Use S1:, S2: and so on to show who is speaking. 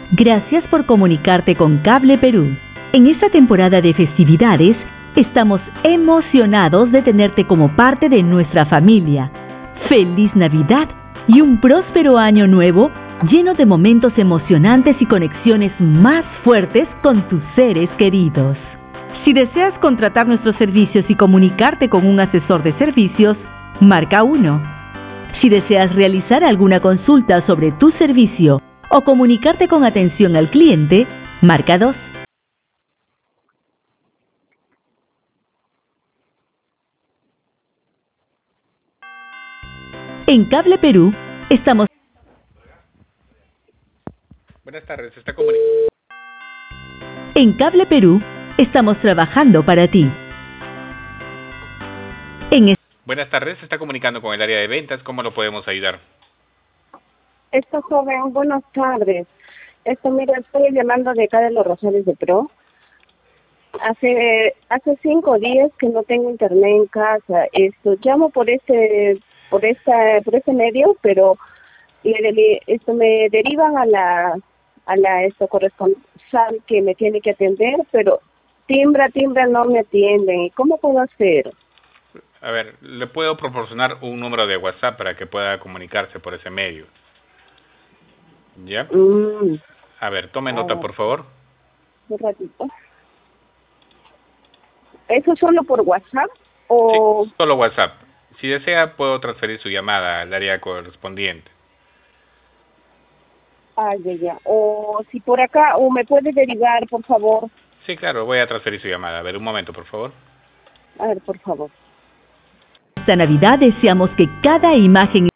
S1: Gracias por comunicarte con Cable Perú. En esta temporada de festividades, estamos emocionados de tenerte como parte de nuestra familia. ¡Feliz Navidad y un próspero año nuevo lleno de momentos emocionantes y conexiones más fuertes con tus seres queridos! Si deseas contratar nuestros servicios y comunicarte con un asesor de servicios, marca 1. Si deseas realizar alguna consulta sobre tu servicio o comunicarte con atención al cliente, marca 2. En Cable Perú, estamos...
S2: Buenas tardes, está comunicando.
S1: En Cable Perú, estamos trabajando para ti.
S2: Buenas tardes, se está comunicando con el área de ventas. ¿Cómo lo podemos ayudar?
S3: Joven, buenas tardes. Mira, estoy llamando de acá de los Rosales de Pro. Hace 5 días que no tengo internet en casa. Llamo por este medio, pero me derivan a la corresponsal que me tiene que atender, pero timbra, no me atienden. ¿Y cómo puedo hacer?
S2: A ver, le puedo proporcionar un número de WhatsApp para que pueda comunicarse por ese medio. ¿Ya? A ver, tome nota, por favor.
S3: Un ratito. ¿Eso solo por WhatsApp o...?
S2: Sí, solo WhatsApp. Si desea, puedo transferir su llamada al área correspondiente.
S3: Ya. O si por acá, o me puede derivar, por favor.
S2: Sí, claro, voy a transferir su llamada. A ver, un momento, por favor.
S3: A ver, por favor.
S1: Esta Navidad deseamos que cada imagen